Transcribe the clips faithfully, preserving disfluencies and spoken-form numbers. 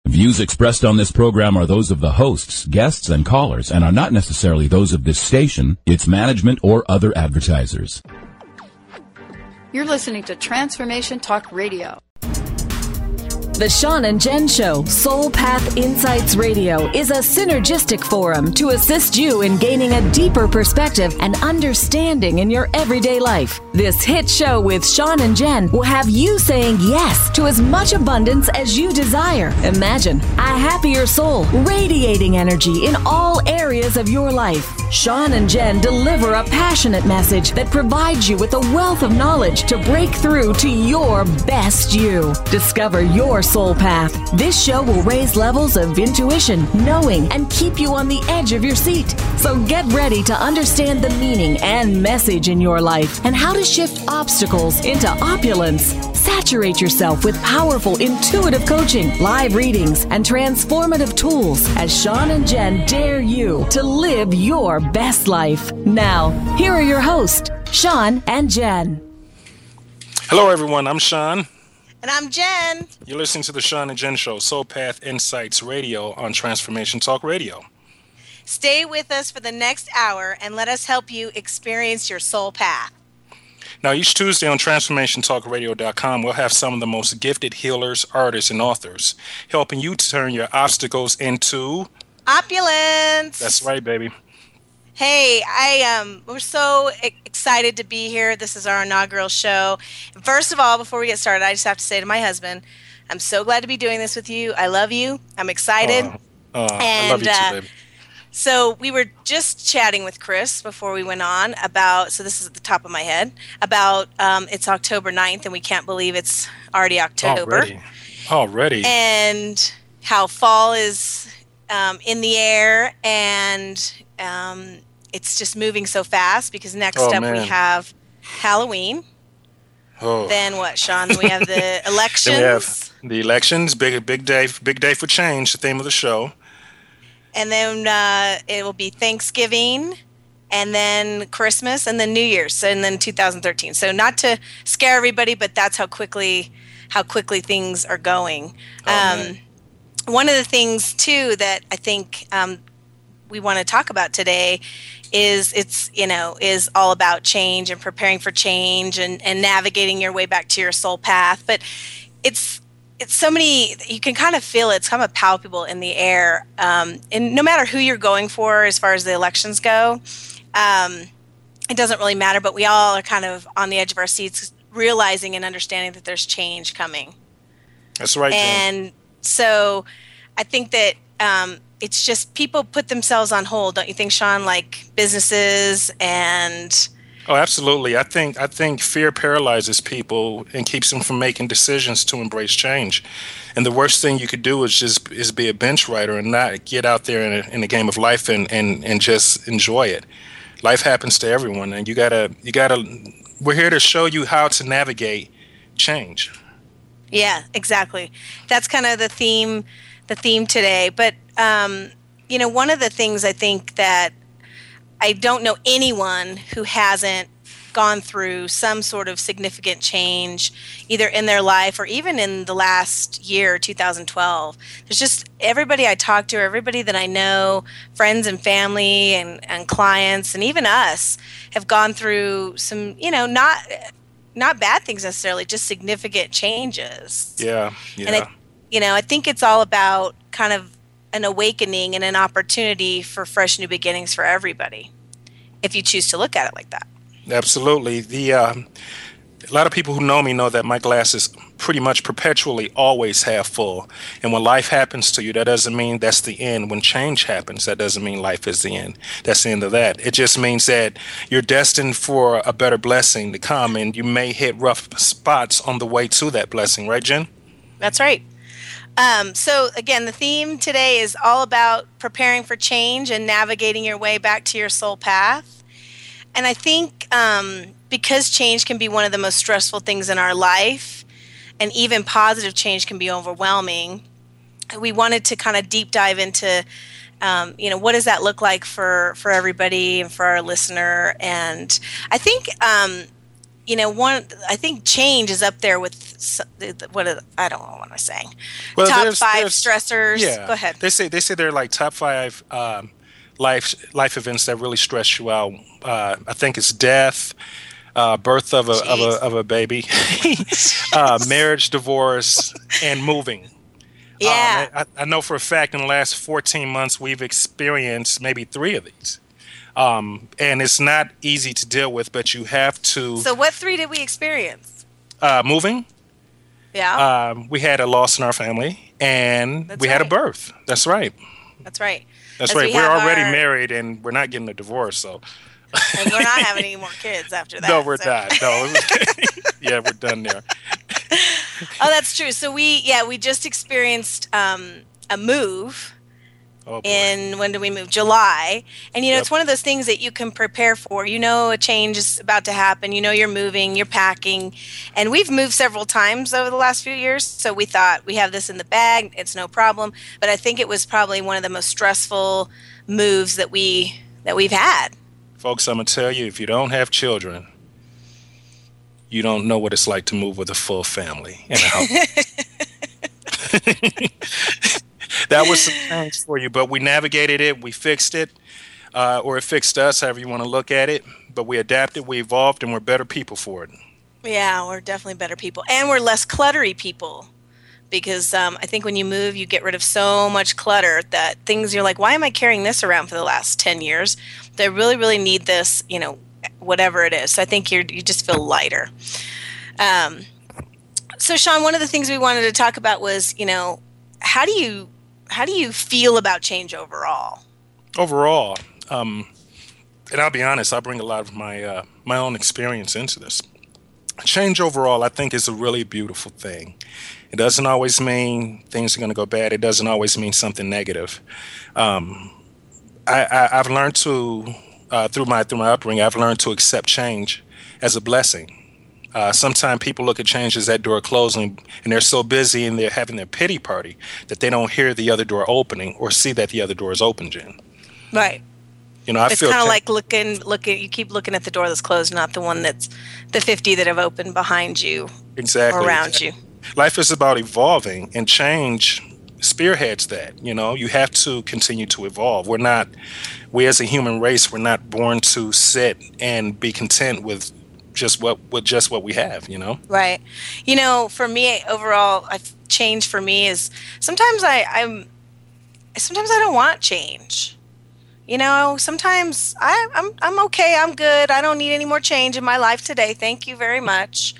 Views expressed on this program are those of the hosts, guests, and callers, and are not necessarily those of this station, its management, or other advertisers. You're listening to Transformation Talk Radio. The Sean and Jen Show, Soul Path Insights Radio, is a synergistic forum to assist you in gaining a deeper perspective and understanding in your everyday life. This hit show with Sean and Jen will have you saying yes to as much abundance as you desire. Imagine a happier soul, radiating energy in all areas of your life. Sean and Jen deliver a passionate message that provides you with a wealth of knowledge to break through to your best you. Discover your soul path. This show will raise levels of intuition, knowing, and keep you on the edge of your seat. So get ready to understand the meaning and message in your life and how to shift obstacles into opulence. Saturate yourself with powerful, intuitive coaching, live readings, and transformative tools as Sean and Jen dare you to live your best life. Now, here are your hosts, Sean and Jen. Hello, everyone. I'm Sean. And I'm Jen. You're listening to the Sean and Jen Show, Soul Path Insights Radio on Transformation Talk Radio. Stay with us for the next hour and let us help you experience your soul path. Now, each Tuesday on transformation talk radio dot com, we'll have some of the most gifted healers, artists, and authors helping you to turn your obstacles into opulence. That's right, baby. Hey, I um, we're so excited to be here. This is our inaugural show. First of all, before we get started, I just have to say to my husband, I'm so glad to be doing this with you. I love you. I'm excited. Uh, uh, and, I love you too, uh, baby. So we were just chatting with Chris before we went on about, so this is at the top of my head, about um, it's October ninth and we can't believe it's already October. Already. Already. And how fall is um, in the air and um, it's just moving so fast because next Oh, up man. we have Halloween. Oh. Then what, Sean? We have the elections. Then we have the elections, big big day, big day for change, the theme of the show. And then uh, it will be Thanksgiving, and then Christmas, and then New Year's, and then two thousand thirteen. So not to scare everybody, but that's how quickly how quickly things are going. Oh, um, one of the things too that I think um, we want to talk about today is it's you know is all about change and preparing for change and, and navigating your way back to your soul path. But it's It's so many, you can kind of feel it. It's kind of palpable in the air. Um, and no matter who you're going for as far as the elections go, um, it doesn't really matter. But we all are kind of on the edge of our seats, realizing and understanding that there's change coming. That's right, Jen. And so I think that um, it's just people put themselves on hold, don't you think, Sean? Like businesses and... Oh, absolutely. I think I think fear paralyzes people and keeps them from making decisions to embrace change. And the worst thing you could do is just is be a bench rider and not get out there in a, in the game of life and, and, and just enjoy it. Life happens to everyone, and you gotta you gotta. We're here to show you how to navigate change. Yeah, exactly. That's kind of the theme the theme today. But um, you know, one of the things I think that I don't know anyone who hasn't gone through some sort of significant change, either in their life or even in the last year, two thousand twelve. There's just everybody I talk to, everybody that I know, friends and family and, and clients, and even us have gone through some, you know, not not bad things necessarily, just significant changes. Yeah, yeah. And I, you know, I think it's all about kind of an awakening and an opportunity for fresh new beginnings for everybody, if you choose to look at it like that. Absolutely. The uh, a lot of people who know me know that my glass is pretty much perpetually always half full. And when life happens to you, that doesn't mean that's the end. When change happens, that doesn't mean life is the end. That's the end of that. It just means that you're destined for a better blessing to come, and you may hit rough spots on the way to that blessing. Right, Jen? That's right. Um, so again, the theme today is all about preparing for change and navigating your way back to your soul path. And I think um, because change can be one of the most stressful things in our life, and even positive change can be overwhelming, we wanted to kind of deep dive into, um, you know, what does that look like for, for everybody and for our listener. And I think, um, you know, one, I think change is up there with what is, I don't know what I'm saying. Well, top there's, five there's, stressors. Yeah. Go ahead. They say they say they're like top five um, life life events that really stress you out. Uh, I think it's death, uh, birth of a of a of a baby, uh, marriage, divorce, and moving. Yeah. Um, I, I know for a fact in the last fourteen months we've experienced maybe three of these. Um, and it's not easy to deal with, but you have to. So what three did we experience? Uh, moving. Yeah. Um, we had a loss in our family, and That's we had a right. birth. That's right. That's right. That's As right. we We're have already our- married, and we're not getting a divorce. So. And we're not having any more kids after that. No, we're so. not. No. Yeah, we're done there. Oh, that's true. So we, yeah, we just experienced um, a move. Oh, boy. In when do we move? July. And you know, Yep. it's one of those things that you can prepare for. You know, a change is about to happen. You know, you're moving, you're packing. And we've moved several times over the last few years. So we thought we have this in the bag. It's no problem. But I think it was probably one of the most stressful moves that we that we've had. Folks, I'm going to tell you, if you don't have children, you don't know what it's like to move with a full family in a house. That was some change for you, but we navigated it, we fixed it, uh, or it fixed us, however you want to look at it. But we adapted, we evolved, and we're better people for it. Yeah, we're definitely better people. And we're less cluttery people. Because um, I think when you move, you get rid of so much clutter that things you're like, why am I carrying this around for the last ten years? They really, really need this, you know, whatever it is. So I think you're, you just feel lighter. Um, so, Sean, one of the things we wanted to talk about was, you know, how do you how do you feel about change overall? Overall, um, and I'll be honest, I bring a lot of my uh, my own experience into this. Change overall, I think, is a really beautiful thing. It doesn't always mean things are going to go bad. It doesn't always mean something negative. Um, I, I, I've learned to, uh, through my through my upbringing, I've learned to accept change as a blessing. Uh, sometimes people look at change as that door closing, and they're so busy and they're having their pity party that they don't hear the other door opening or see that the other door is open, Jen. Right. You know, I It's feel kind of cha- like looking, looking. You keep looking at the door that's closed, not the one that's the fifty that have opened behind you exactly or around you. Life is about evolving, and change spearheads that. You know, you have to continue to evolve. We're not, we as a human race, we're not born to sit and be content with just what with just what we have. You know, Right. You know, for me overall, I've change for me is sometimes I, I'm sometimes I don't want change. You know, sometimes I, I'm I'm okay. I'm good. I don't need any more change in my life today. Thank you very much.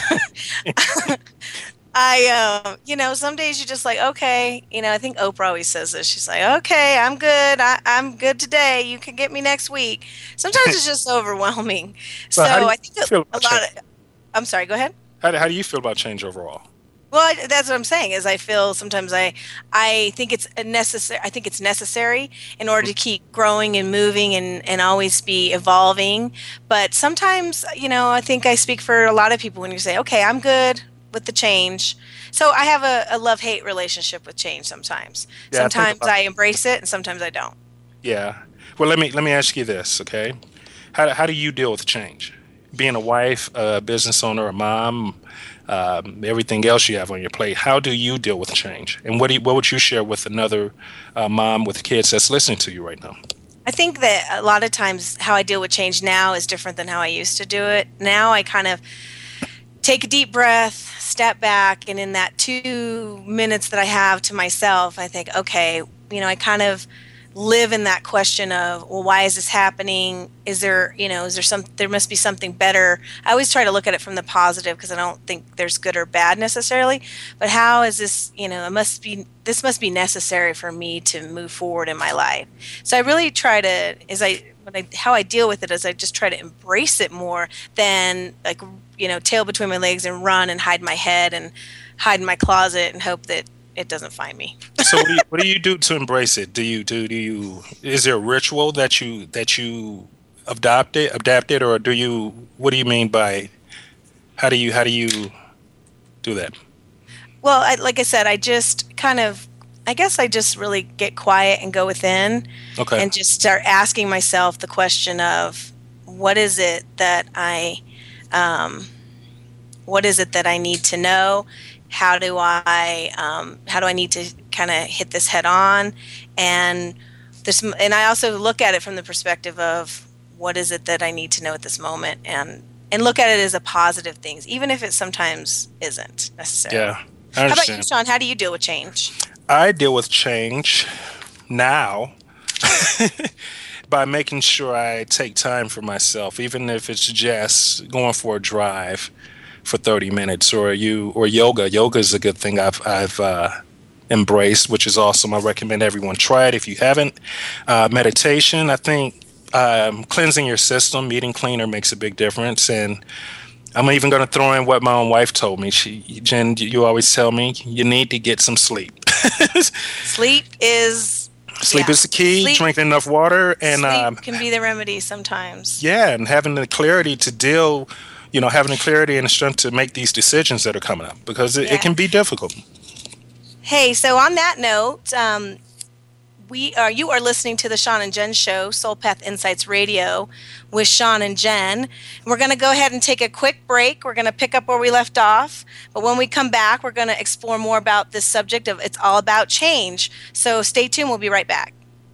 I, uh, you know, some days you're just like, okay. You know, I think Oprah always says this. She's like, okay, I'm good. I, I'm good today. You can get me next week. Sometimes it's just overwhelming. So, So how do you I think feel a, a about lot change? of. I'm sorry. Go ahead. how do, how do you feel about change overall? Well, I, that's what I'm saying. Is I feel sometimes I, I think it's a necessary. I think it's necessary in order to keep growing and moving and, and always be evolving. But sometimes, you know, I think I speak for a lot of people when you say, "Okay, I'm good with the change." So I have a, a love-hate relationship with change. Sometimes, Yeah, I think sometimes about- I embrace it, and sometimes I don't. Yeah. Well, let me let me ask you this, okay? How how do you deal with change? Being a wife, a business owner, a mom, um, everything else you have on your plate. How do you deal with change? And what do you, what would you share with another uh, mom with kids that's listening to you right now? I think that a lot of times how I deal with change now is different than how I used to do it. Now I kind of take a deep breath, step back, and in that two minutes that I have to myself, I think, okay, you know, I kind of live in that question of, well, why is this happening? Is there, you know, is there some, there must be something better. I always try to look at it from the positive because I don't think there's good or bad necessarily, but how is this, you know, it must be, this must be necessary for me to move forward in my life. So I really try to, as I, what I, how I deal with it is I just try to embrace it more than like, you know, tail between my legs and run and hide my head and hide in my closet and hope that it doesn't find me. So what do, you, what do you do to embrace it? Do you do do you is there a ritual that you that you adopted adapted or do you what do you mean by how do you how do you do that? Well, I, like I said, I just kind of, I guess I just really get quiet and go within Okay. and just start asking myself the question of what is it that I Um, what is it that I need to know? How do I um, how do I need to kind of hit this head on? And this, and I also look at it from the perspective of what is it that I need to know at this moment, and and look at it as a positive thing, even if it sometimes isn't necessarily. Yeah, I understand. How about you, Sean? How do you deal with change? I deal with change now by making sure I take time for myself, even if it's just going for a drive for thirty minutes, or you or yoga. Yoga is a good thing I've I've uh, embraced, which is awesome. I recommend everyone try it if you haven't. Uh, meditation, I think um, cleansing your system, eating cleaner makes a big difference. And I'm even going to throw in what my own wife told me. She, Jen, you always tell me you need to get some sleep. Sleep is sleep yeah. is the key. Sleep, Drink enough water, and sleep um, can be the remedy sometimes. Yeah, and having the clarity to deal. You know, having the clarity and the strength to make these decisions that are coming up, because it, yeah. it can be difficult. Hey, so on that note, um, we are you are listening to the Sean and Jen Show, Soul Path Insights Radio, with Sean and Jen. We're going to go ahead and take a quick break. We're going to pick up where we left off, but when we come back, we're going to explore more about this subject of it's all about change. So stay tuned. We'll be right back.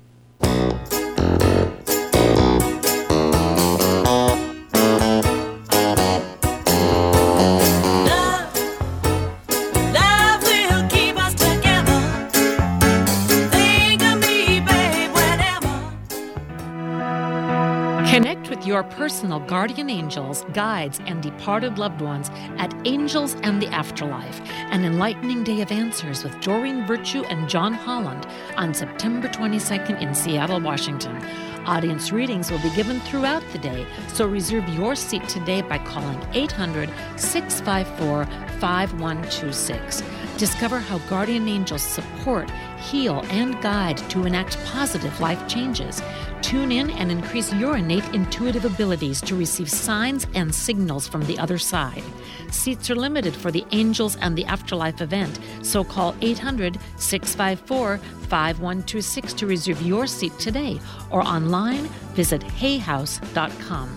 Connect with your personal guardian angels, guides, and departed loved ones at Angels and the Afterlife, an enlightening day of answers with Doreen Virtue and John Holland on September twenty-second in Seattle, Washington. Audience readings will be given throughout the day, so reserve your seat today by calling eight hundred, six five four, five one two six. Discover how guardian angels support, heal, and guide to enact positive life changes. Tune in and increase your innate intuitive abilities to receive signs and signals from the other side. Seats are limited for the Angels and the Afterlife event, so call eight hundred, six five four, five one two six to reserve your seat today, or online visit hay house dot com.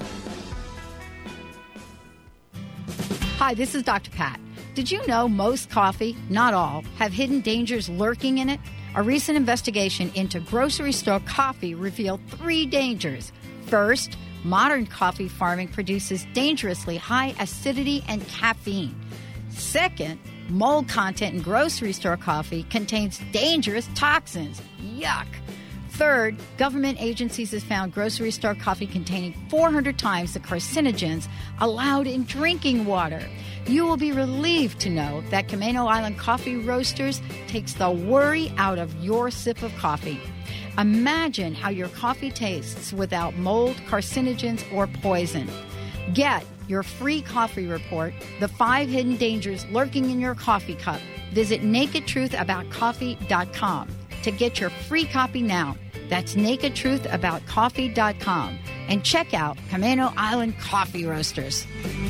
Hi, this is Doctor Pat. Did you know most coffee, not all, have hidden dangers lurking in it? A recent investigation into grocery store coffee revealed three dangers. First, modern coffee farming produces dangerously high acidity and caffeine. Second, mold content in grocery store coffee contains dangerous toxins. Yuck! Third, government agencies have found grocery store coffee containing four hundred times the carcinogens allowed in drinking water. You will be relieved to know that Camano Island Coffee Roasters takes the worry out of your sip of coffee. Imagine how your coffee tastes without mold, carcinogens, or poison. Get your free coffee report, The Five Hidden Dangers Lurking in Your Coffee Cup. Visit naked truth about coffee dot com to get your free copy now. That's naked truth about coffee dot com. And check out Camano Island Coffee Roasters.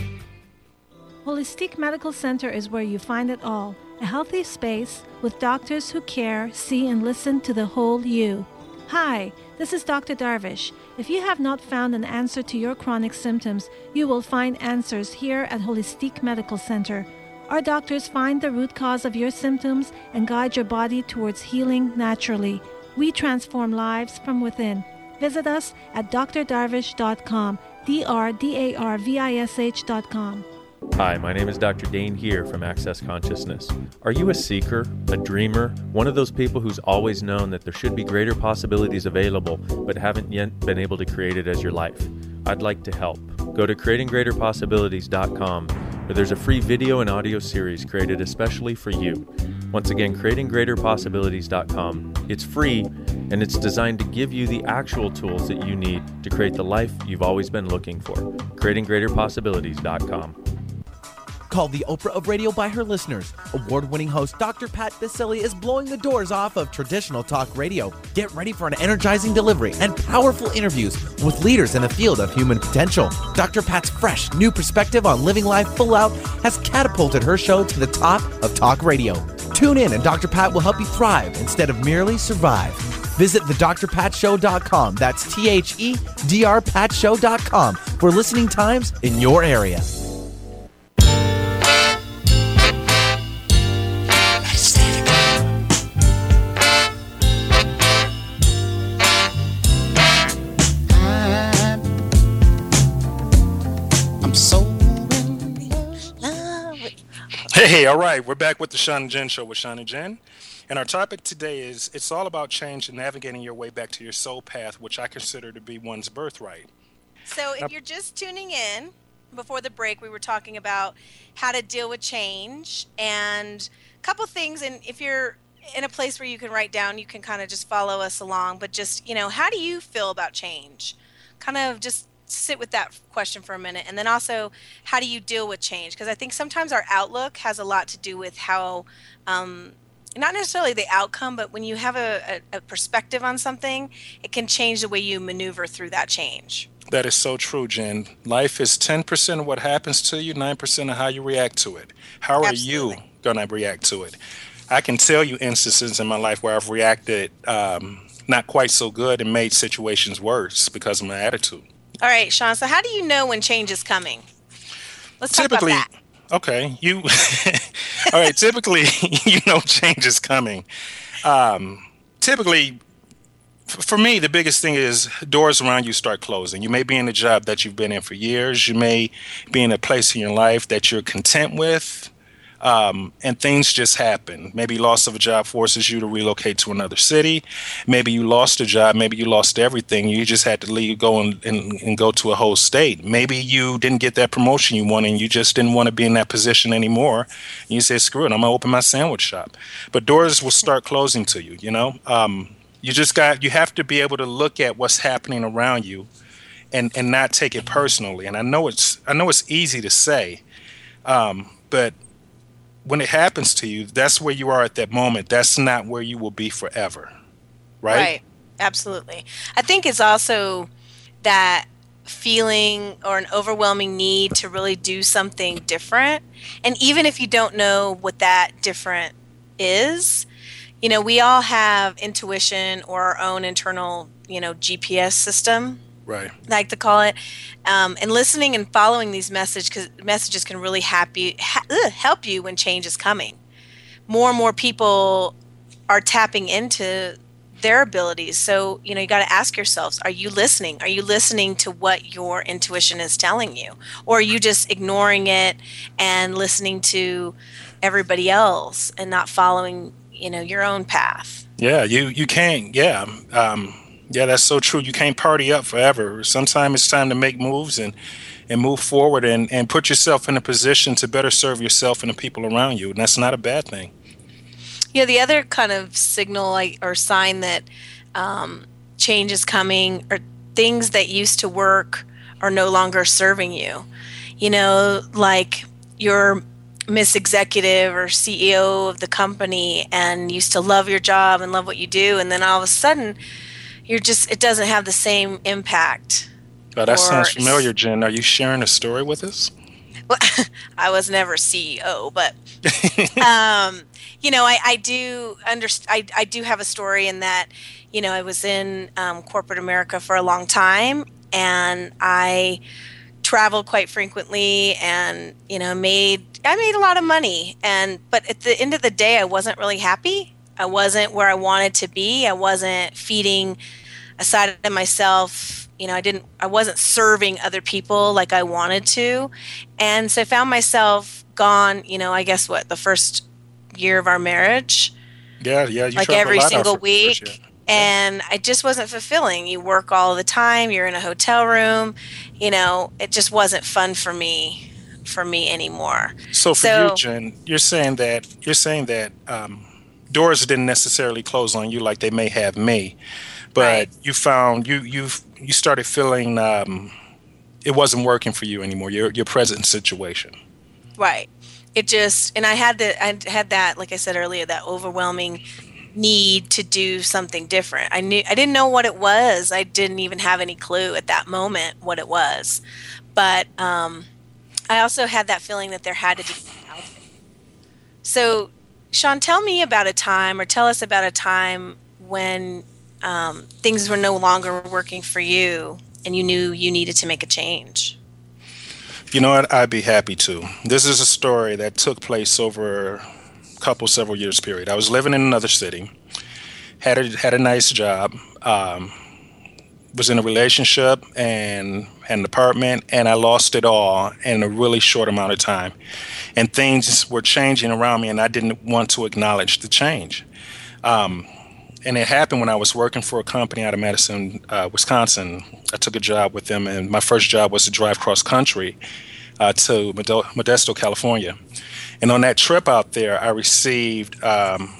Holistic Medical Center is where you find it all. A healthy space with doctors who care, see, and listen to the whole you. Hi, this is Doctor Darvish. If you have not found an answer to your chronic symptoms, you will find answers here at Holistic Medical Center. Our doctors find the root cause of your symptoms and guide your body towards healing naturally. We transform lives from within. Visit us at d r darvish dot com, D R D A R V I S H dot com. Hi, my name is Doctor Dane here from Access Consciousness. Are you a seeker, a dreamer, one of those people who's always known that there should be greater possibilities available but haven't yet been able to create it as your life? I'd like to help. Go to creating greater possibilities dot com, where there's a free video and audio series created especially for you. Once again, creating greater possibilities dot com. It's free, and it's designed to give you the actual tools that you need to create the life you've always been looking for. creating greater possibilities dot com. Called the Oprah of radio by her listeners, award-winning host Doctor Pat Baccili is blowing the doors off of traditional talk radio. Get ready for an energizing delivery and powerful interviews with leaders in the field of human potential. Doctor Pat's fresh, new perspective on living life full out has catapulted her show to the top of talk radio. Tune in and Doctor Pat will help you thrive instead of merely survive. Visit the dr pat show dot com. That's T H E D R pat show dot com for listening times in your area. Hey, all right. We're back with the Sean and Jen Show with Sean and Jen. And our topic today is it's all about change and navigating your way back to your soul path, which I consider to be one's birthright. So if you're just tuning in, before the break, we were talking about how to deal with change and a couple things. And if you're in a place where you can write down, you can kind of just follow us along. But just, you know, how do you feel about change? Kind of just sit with that question for a minute. And then also, how do you deal with change? Because I think sometimes our outlook has a lot to do with how, um, not necessarily the outcome, but when you have a, a, a perspective on something, it can change the way you maneuver through that change. That is so true, Jen. Life is ten percent of what happens to you, nine percent of how you react to it. How are Absolutely. you going to react to it? I can tell you instances in my life where I've reacted um, not quite so good and made situations worse because of my attitude. All right, Sean, so how do you know when change is coming? Let's typically, talk about that. Okay, you, all right, typically, you know change is coming. Um, typically, for me, the biggest thing is doors around you start closing. You may be in a job that you've been in for years. You may be in a place in your life that you're content with, um, and things just happen. Maybe loss of a job forces you to relocate to another city. Maybe you lost a job. Maybe you lost everything. You just had to leave, go and, and, and go to a whole state. Maybe you didn't get that promotion you wanted and you just didn't want to be in that position anymore. And you said, screw it, I'm going to open my sandwich shop. But doors will start closing to you, you know? Um, You just got, you have to be able to look at what's happening around you and, and not take it personally. And I know it's, I know it's easy to say, um, but when it happens to you, that's where you are at that moment. That's not where you will be forever. Right? Right. Absolutely. I think it's also that feeling or an overwhelming need to really do something different. And even if you don't know what that different is, you know, we all have intuition or our own internal, you know, G P S system, right? I like to call it. Um, and listening and following these message, cause messages can really happy, ha- ugh, help you when change is coming. More and more people are tapping into their abilities. So, you know, you got to ask yourselves, are you listening? Are you listening to what your intuition is telling you? Or are you just ignoring it and listening to everybody else and not following, you know, your own path? Yeah, you, you can't. Yeah. Um, yeah, that's so true. You can't party up forever. Sometimes it's time to make moves and, and move forward and, and put yourself in a position to better serve yourself and the people around you. And that's not a bad thing. You know, the other kind of signal like, or sign that um, change is coming are things that used to work are no longer serving you. You know, like your Miss Executive or C E O of the company and used to love your job and love what you do, and then all of a sudden you're just, it doesn't have the same impact. Oh, that sounds familiar, Jen. Are you sharing a story with us? Well, I was never C E O, but um, you know, I, I do underst- I, I do have a story in that, you know, I was in um, corporate America for a long time, and I traveled quite frequently, and you know, made I made a lot of money, and but at the end of the day, I wasn't really happy. I wasn't where I wanted to be. I wasn't feeding a side of myself. You know, I didn't. I wasn't serving other people like I wanted to, and so I found myself gone. You know, I guess what the first year of our marriage. Yeah, yeah. You like every single for, week. For And I just wasn't fulfilling. You work all the time. You're in a hotel room. You know, it just wasn't fun for me, for me anymore. So for so, you, Jen, you're saying that you're saying that um, doors didn't necessarily close on you like they may have me, but right. you found you you you started feeling um, it wasn't working for you anymore. Your your present situation. Right. It just, and I had the I had that, like I said earlier, that overwhelming need to do something different. I knew I didn't know what it was. I didn't even have any clue at that moment what it was. But um, I also had that feeling that there had to be something else. So, Sean, tell me about a time, or tell us about a time when um, things were no longer working for you and you knew you needed to make a change. You know what? I'd be happy to. This is a story that took place over a couple, several years period. I was living in another city, had a, had a nice job, um, was in a relationship and had an apartment, and I lost it all in a really short amount of time. And things were changing around me, and I didn't want to acknowledge the change. Um, and it happened when I was working for a company out of Madison, uh, Wisconsin. I took a job with them, and my first job was to drive cross country uh, to Modesto, California. And on that trip out there, I received um,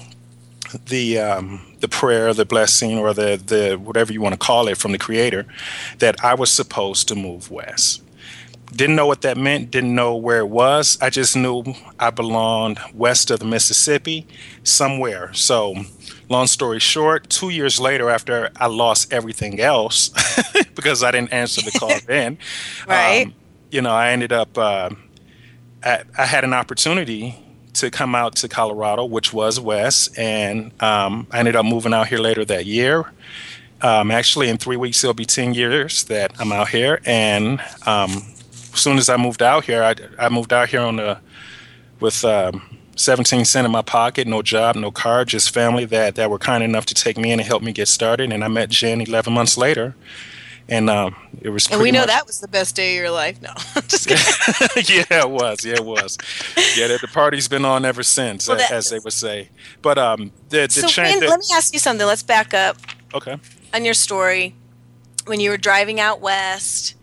the um, the prayer, the blessing, or the, the whatever you want to call it from the Creator, that I was supposed to move west. Didn't know what that meant, didn't know where it was. I just knew I belonged west of the Mississippi, somewhere. So, long story short, two years later, after I lost everything else, because I didn't answer the call then, right? Um, you know, I ended up, uh, I, I had an opportunity to come out to Colorado, which was west, and um, I ended up moving out here later that year. Um, actually, in three weeks, it'll be ten years that I'm out here, and um, as soon as I moved out here, I, I moved out here on the with um, seventeen cents in my pocket, no job, no car, just family that, that were kind enough to take me in and help me get started. And I met Jen eleven months later, and um, it was. And we know much- that was the best day of your life. No, just kidding. Yeah, it was. Yeah, it was. Yeah, the, the party's been on ever since, Well, that- as they would say. But um, the the So change. when, that- let me ask you something. Let's back up okay. on your story. When you were driving out west,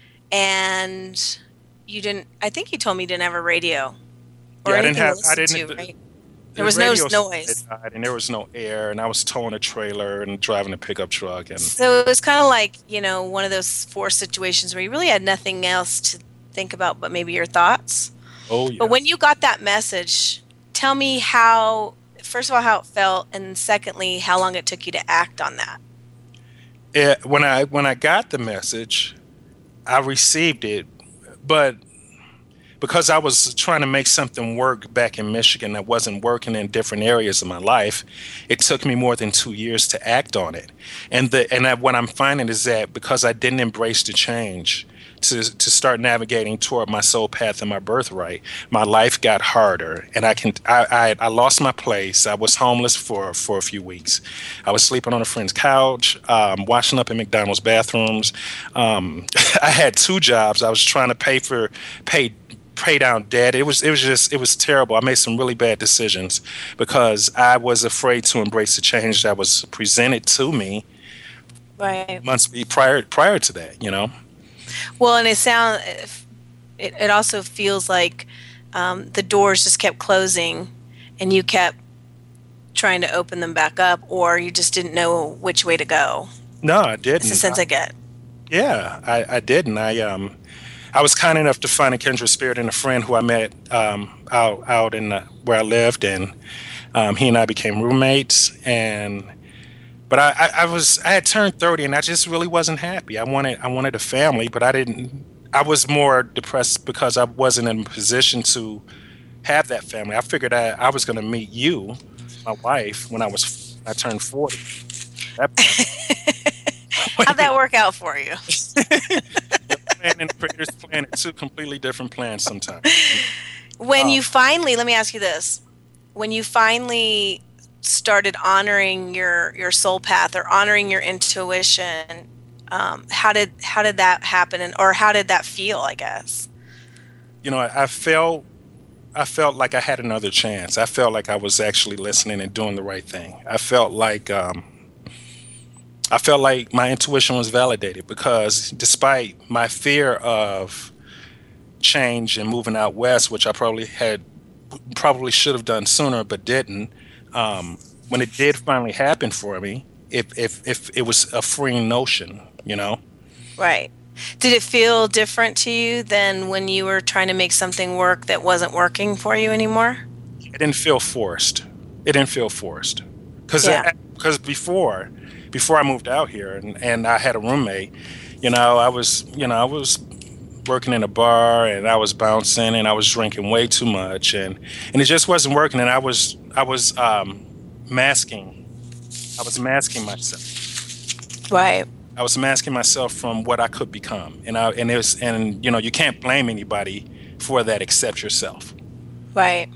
and you didn't. I think you told me you didn't have a radio. Or Yeah, I didn't anything to have. I listen didn't. to, the- right? the There was no radio noise. had died, and there was no air, and I was towing a trailer and driving a pickup truck, and So it was kind of like, you know, one of those forced situations where you really had nothing else to think about but maybe your thoughts. oh yeah. But when you got that message, tell me how, first of all, how it felt, and secondly, how long it took you to act on that. It, when I when I got the message, I received it, but because I was trying to make something work back in Michigan that wasn't working in different areas of my life, it took me more than two years to act on it. And the and I, what I'm finding is that because I didn't embrace the change to to start navigating toward my soul path and my birthright, my life got harder. And I can I I, I lost my place. I was homeless for for a few weeks. I was sleeping on a friend's couch, um, washing up in McDonald's bathrooms. Um, I had two jobs. I was trying to pay for pay. pay down debt. It was it was just it was terrible. I made some really bad decisions because I was afraid to embrace the change that was presented to me Right. months prior prior to that, you know. Well, and it sound it, it also feels like um, the doors just kept closing, and you kept trying to open them back up, or you just didn't know which way to go. No, I didn't. That's the sense I get. Yeah, I, I didn't. I um, I was kind enough to find a kindred spirit in a friend who I met um, out out in the, where I lived, and um, he and I became roommates. And but I, I, I was I had turned thirty, and I just really wasn't happy. I wanted I wanted a family, but I didn't. I was more depressed because I wasn't in a position to have that family. I figured I, I was going to meet you, my wife, when I was I turned forty. That, How'd that work out for you? plan and the creator's plan are two completely different plans sometimes. When Um, you finally, let me ask you this: when you finally started honoring your your soul path or honoring your intuition, um, how did how did that happen, and or how did that feel? I guess. You know, I, I felt I felt like I had another chance. I felt like I was actually listening and doing the right thing. I felt like um, I felt like my intuition was validated because despite my fear of change and moving out west, which I probably had probably should have done sooner but didn't, um, when it did finally happen for me, if if if it was a freeing notion, you know. Right. Did it feel different to you than when you were trying to make something work that wasn't working for you anymore? It didn't feel forced. It didn't feel forced. Because Yeah. because before before I moved out here and, and I had a roommate, you know, I was you know I was working in a bar and I was bouncing and I was drinking way too much and, and it just wasn't working and I was I was um, masking I was masking myself. Right. I was masking myself from what I could become, and I and it was and you know you can't blame anybody for that except yourself. Right.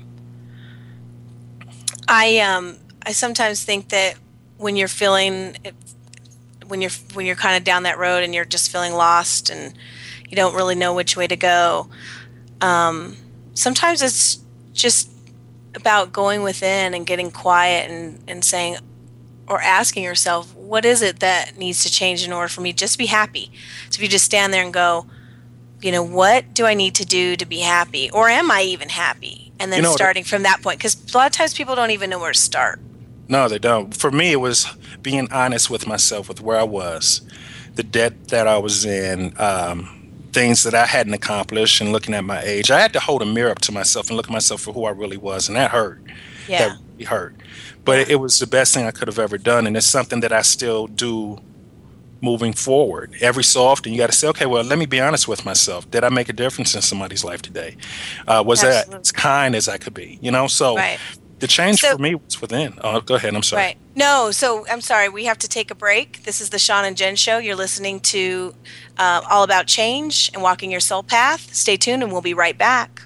I um I sometimes think that when you're feeling when you're when you're kind of down that road and you're just feeling lost and you don't really know which way to go. Um, sometimes it's just about going within and getting quiet and, and saying or asking yourself, what is it that needs to change in order for me to just be happy? So if you just stand there and go, you know, what do I need to do to be happy? Or am I even happy? And then you know, starting from that point, because a lot of times people don't even know where to start. No, they don't. For me, it was being honest with myself, with where I was, the debt that I was in, um, things that I hadn't accomplished, and looking at my age. I had to hold a mirror up to myself and look at myself for who I really was, and that hurt. Yeah. That really hurt. But it, it was the best thing I could have ever done, and it's something that I still do moving forward. Every so often, you got to say, okay, well, let me be honest with myself. Did I make a difference in somebody's life today? Uh, was Absolutely. I as kind as I could be? You know, so right. the change so, for me was within. Oh, go ahead. I'm sorry. Right. No, so I'm sorry. We have to take a break. This is the Sean and Jen Show. You're listening to uh, All About Change and Walking Your Soul Path. Stay tuned, and we'll be right back.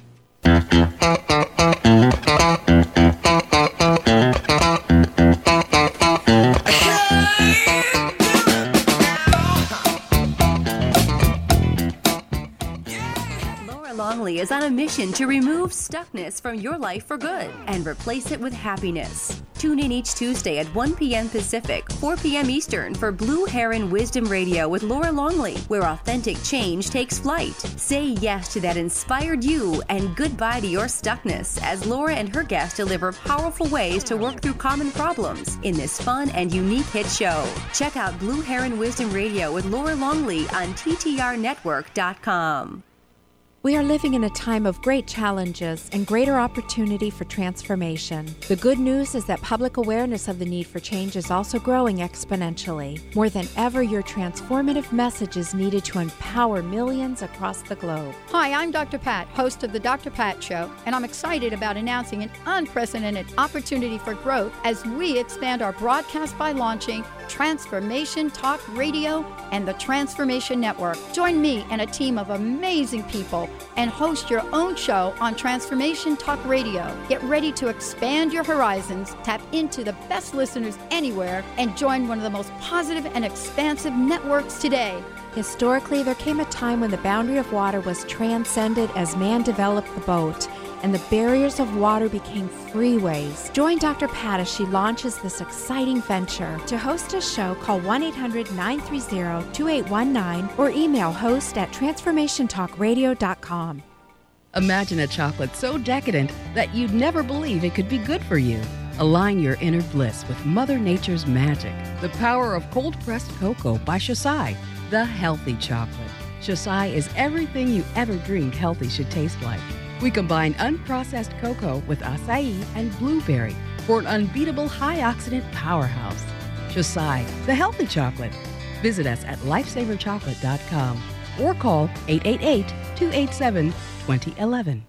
Longley is on a mission to remove stuckness from your life for good and replace it with happiness. Tune in each Tuesday at one p.m. Pacific, four p.m. Eastern for Blue Heron Wisdom Radio with Laura Longley, where authentic change takes flight. Say yes to that inspired you and goodbye to your stuckness as Laura and her guests deliver powerful ways to work through common problems in this fun and unique hit show. Check out Blue Heron Wisdom Radio with Laura Longley on T T R network dot com. We are living in a time of great challenges and greater opportunity for transformation. The good news is that public awareness of the need for change is also growing exponentially. More than ever, your transformative message is needed to empower millions across the globe. Hi, I'm Doctor Pat, host of The Doctor Pat Show, and I'm excited about announcing an unprecedented opportunity for growth as we expand our broadcast by launching Transformation Talk Radio and the Transformation Network. Join me and a team of amazing people and host your own show on Transformation Talk Radio. Get ready to expand your horizons, tap into the best listeners anywhere, and join one of the most positive and expansive networks today. Historically, there came a time when the boundary of water was transcended as man developed the boat, and the barriers of water became freeways. Join Doctor Pat as she launches this exciting venture. To host a show, call one eight hundred nine three zero two eight one nine or email host at transformation talk radio dot com. Imagine a chocolate so decadent that you'd never believe it could be good for you. Align your inner bliss with Mother Nature's magic. The power of cold-pressed cocoa by Shasai, the healthy chocolate. Shasai is everything you ever dreamed healthy should taste like. We combine unprocessed cocoa with acai and blueberry for an unbeatable high-oxidant powerhouse. Shasai, the healthy chocolate. Visit us at lifesaver chocolate dot com or call eight eight eight, two eight seven, two zero one one.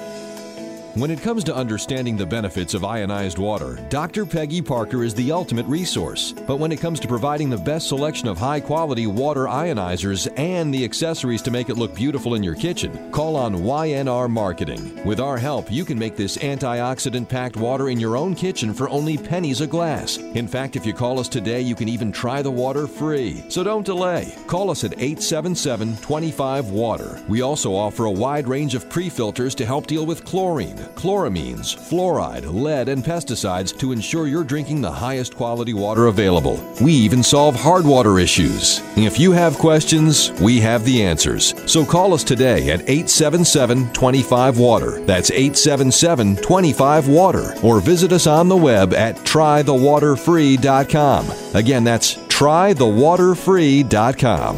When it comes to understanding the benefits of ionized water, Doctor Peggy Parker is the ultimate resource. But when it comes to providing the best selection of high-quality water ionizers and the accessories to make it look beautiful in your kitchen, call on Y N R Marketing. With our help, you can make this antioxidant-packed water in your own kitchen for only pennies a glass. In fact, if you call us today, you can even try the water free. So don't delay. Call us at eight seven seven, two five, water. We also offer a wide range of pre-filters to help deal with chlorine, chloramines, fluoride, lead, and pesticides to ensure you're drinking the highest quality water available. We even solve hard water issues. If you have questions, we have the answers. So call us today at eight seven seven, two five, water. That's eight seven seven, two five, water. Or visit us on the web at try the water free dot com. Again, that's try the water free dot com.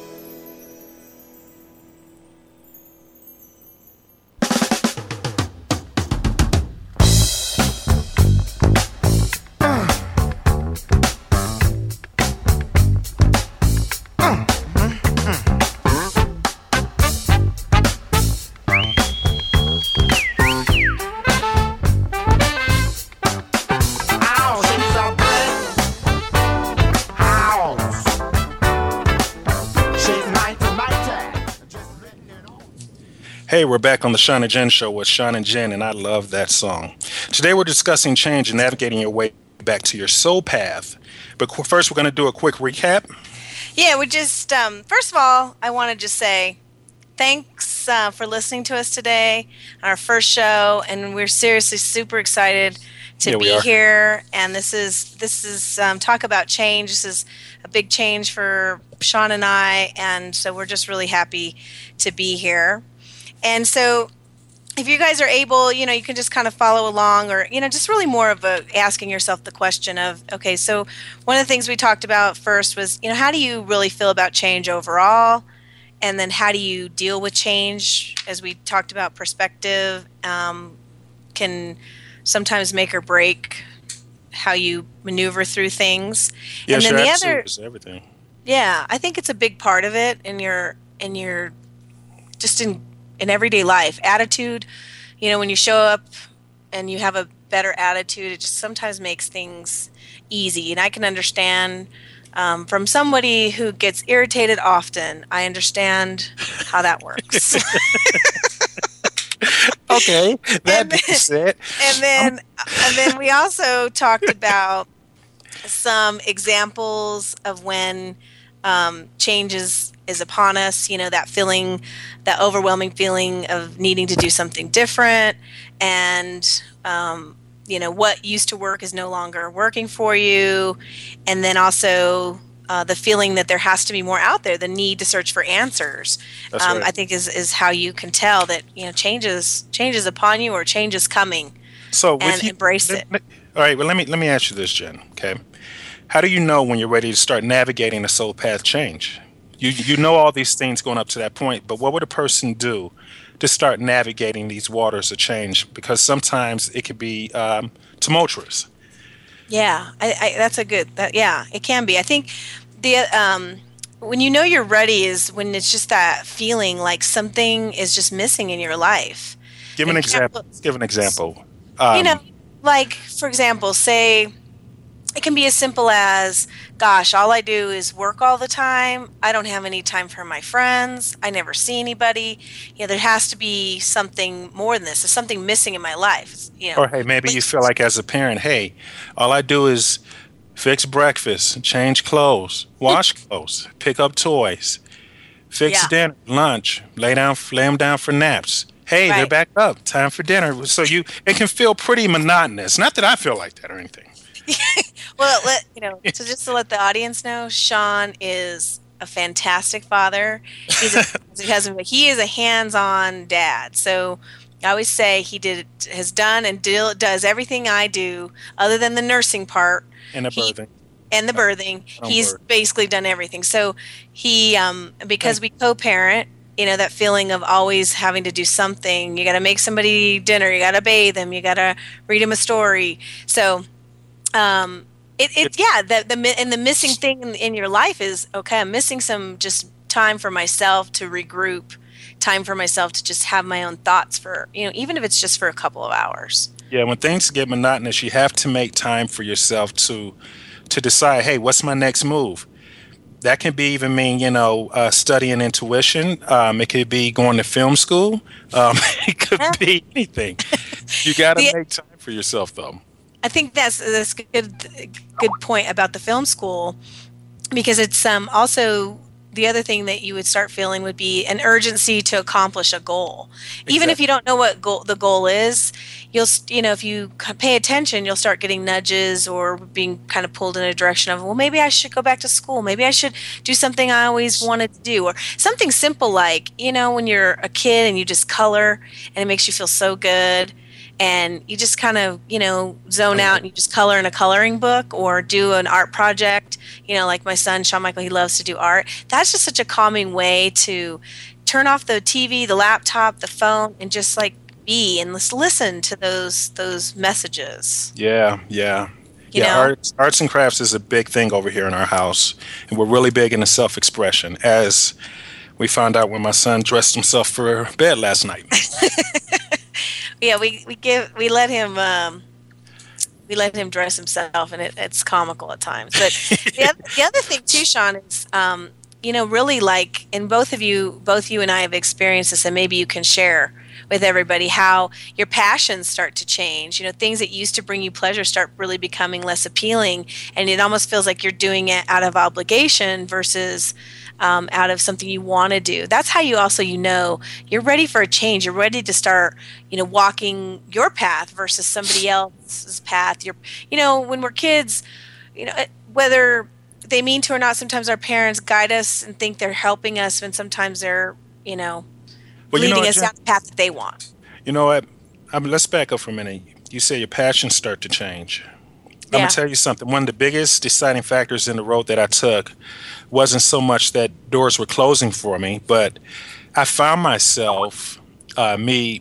Hey, we're back on the Sean and Jen Show with Sean and Jen, and I love that song. Today we're discussing change and navigating your way back to your soul path. But qu- first, we're going to do a quick recap. Yeah, we just, um, first of all, I want to just say thanks uh, for listening to us today on our first show. And we're seriously super excited to Yeah, we be are. here. And this is, this is um, talk about change. This is a big change for Sean and I. And so we're just really happy to be here. And so if you guys are able, you know, you can just kind of follow along, or, you know, just really more of a asking yourself the question of, okay, so one of the things we talked about first was, you know, how do you really feel about change overall? And then how do you deal with change? As we talked about, perspective um, can sometimes make or break how you maneuver through things. Yeah, and then sure, the absolutely. other, It's everything. yeah, I think it's a big part of it in your, in your, just in, in everyday life. Attitude, you know, when you show up and you have a better attitude, it just sometimes makes things easy. And I can understand um, from somebody who gets irritated often, I understand how that works. Okay, that being said. And then, and then we also talked about some examples of when um, change is, is upon us, you know, that feeling, that overwhelming feeling of needing to do something different, and, um, you know, what used to work is no longer working for you. And then also uh, the feeling that there has to be more out there, the need to search for answers. That's um, right. I think is, is how you can tell that, you know, change is, change is upon you, or change is coming. So with and you, embrace let- it. let- all right, well, let me let me ask you this, Jen. Okay, how do you know when you're ready to start navigating a soul path change? You you know all these things going up to that point, but what would a person do to start navigating these waters of change? Because sometimes it could be um, tumultuous. Yeah, I, I, that's a good. That, yeah, it can be. I think the um, when you know you're ready is when it's just that feeling like something is just missing in your life. Give an And example. example- Give an example. Um, you know, like for example, say it can be as simple as, gosh, all I do is work all the time. I don't have any time for my friends. I never see anybody. You know, there has to be something more than this. There's something missing in my life. You know, Or hey, maybe you feel like as a parent, hey, all I do is fix breakfast, change clothes, wash clothes, pick up toys, fix Yeah. dinner, lunch, lay down, lay them down for naps. Hey, they're Right. back up. Time for dinner. So you, it can feel pretty monotonous. Not that I feel like that or anything. Well, let you know. So just to let the audience know, Sean is a fantastic father. He's a fantastic husband, but he is a hands-on dad. So I always say he did has done and do, does everything I do, other than the nursing part And a He- birthing. and the birthing. Oh, He's birth. basically done everything. So he, um, because we co-parent, you know, that feeling of always having to do something. You got to make somebody dinner. You got to bathe them. You got to read them a story. So. Um, it, it yeah, the, the mi- and the missing thing in, in your life is, okay, I'm missing some just time for myself to regroup, time for myself to just have my own thoughts for, you know, even if it's just for a couple of hours. Yeah, when things get monotonous, you have to make time for yourself to to decide, hey, what's my next move? That can be even mean, you know, uh, studying intuition. Um, it could be going to film school. Um, it could be anything. You got to The- make time for yourself, though. I think that's that's a good good point about the film school, because it's um, also the other thing that you would start feeling would be an urgency to accomplish a goal. Even if you don't know what goal, the goal is, you'll st- you know, if you c- pay attention, you'll start getting nudges or being kind of pulled in a direction of, well, maybe I should go back to school. Maybe I should do something I always wanted to do, or something simple like, you know, when you're a kid and you just color and it makes you feel so good. And you just kind of, you know, zone out and you just color in a coloring book or do an art project. You know, like my son, Sean Michael, he loves to do art. That's just such a calming way to turn off the T V, the laptop, the phone, and just like be and just listen to those those messages. Yeah, yeah. You yeah, know? arts, arts and crafts is a big thing over here in our house. And we're really big into self-expression, as we found out when my son dressed himself for bed last night. Yeah, we, we give we let him um, we let him dress himself, and it, it's comical at times. But the other, the other thing too, Sean, is um, you know, really like, and both of you, both you and I have experienced this, and maybe you can share with everybody how your passions start to change. You know, things that used to bring you pleasure start really becoming less appealing, and it almost feels like you're doing it out of obligation versus um, out of something you want to do. That's how you also, you know, you're ready for a change. You're ready to start, you know, walking your path versus somebody else's path. You're, you know, when we're kids, you know, whether they mean to or not, sometimes our parents guide us and think they're helping us, when sometimes they're, you know, well, you leading know us down the path that they want. You know what? I mean, let's back up for a minute. You say your passions start to change. I'm Yeah. going to tell you something. One of the biggest deciding factors in the road that I took wasn't so much that doors were closing for me, but I found myself, uh, me,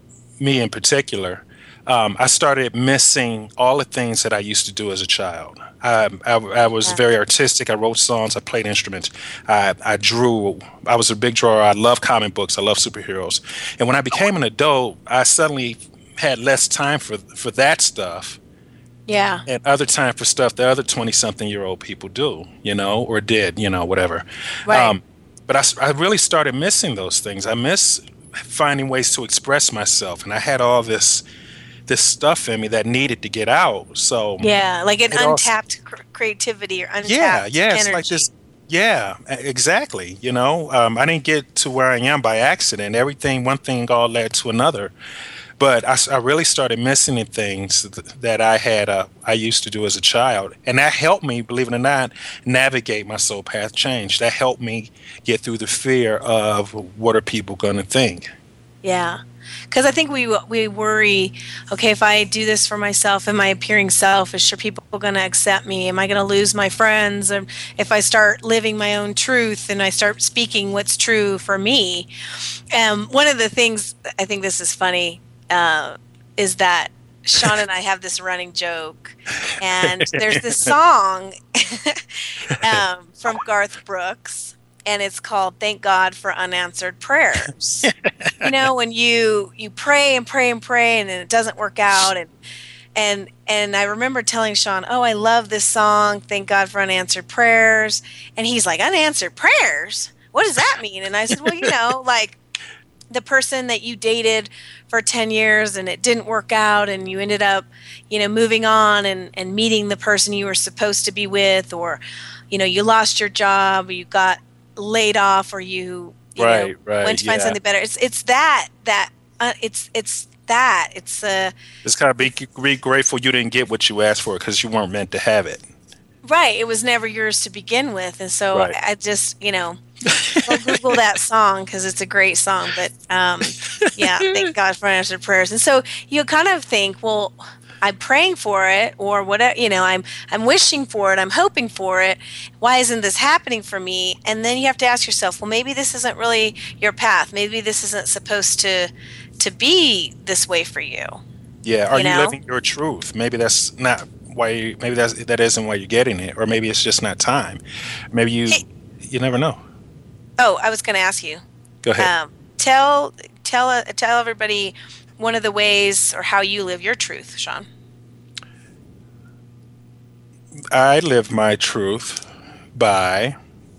me in particular, um, I started missing all the things that I used to do as a child. I, I, I was Yeah. very artistic. I wrote songs. I played instruments. I, I drew. I was a big drawer. I love comic books. I love superheroes. And when I became an adult, I suddenly had less time for for that stuff, Yeah. and other time for stuff that other twenty-something-year-old people do, you know, or did, you know, whatever. Right. Um, but I, s- I really started missing those things. I miss finding ways to express myself, and I had all this this stuff in me that needed to get out. So Yeah, like an it also- untapped cr- creativity or untapped yeah, yeah, energy. it's like this. Yeah, e- exactly. You know, um, I didn't get to where I am by accident. Everything, one thing, all led to another. But I, s- I really started missing the things th- that I had, uh, I used to do as a child, and that helped me, believe it or not, navigate my soul path change. That helped me get through the fear of what are people going to think. Yeah, because I think we we worry. Okay, if I do this for myself, am I appearing selfish? Are people going to accept me? Am I going to lose my friends? Or if I start living my own truth and I start speaking what's true for me, um, one of the things I think this is funny uh, is that Sean and I have this running joke, and there's this song um, from Garth Brooks, and it's called "Thank God for Unanswered Prayers." You know, when you you pray and pray and pray, and it doesn't work out, and and and I remember telling Sean, "Oh, I love this song, Thank God for Unanswered Prayers," and he's like, "Unanswered prayers? What does that mean?" And I said, "Well, you know, like the person that you dated for ten years and it didn't work out, and you ended up, you know, moving on and and meeting the person you were supposed to be with, or, you know, you lost your job, or you got laid off, or you." You Right, know, right, went to find yeah. something better. It's it's that that uh, it's it's that it's uh It's kind of be, be grateful you didn't get what you asked for because you weren't meant to have it. right. It was never yours to begin with, and so Right. I just, you know, go Google that song because it's a great song. But um, yeah, thank God for answered prayers. And so you kind of think, well, I'm praying for it, or whatever, you know, I'm I'm wishing for it, I'm hoping for it. Why isn't this happening for me? And then you have to ask yourself, well, maybe this isn't really your path. Maybe this isn't supposed to to be this way for you. Yeah, are You you, know? living your truth? Maybe that's not why. You, maybe that's that isn't why you're getting it, or maybe it's just not time. Maybe you you never know. Oh, I was going to ask you. Go ahead. Um, tell tell uh, tell everybody one of the ways or how you live your truth, Sean. I live my truth by.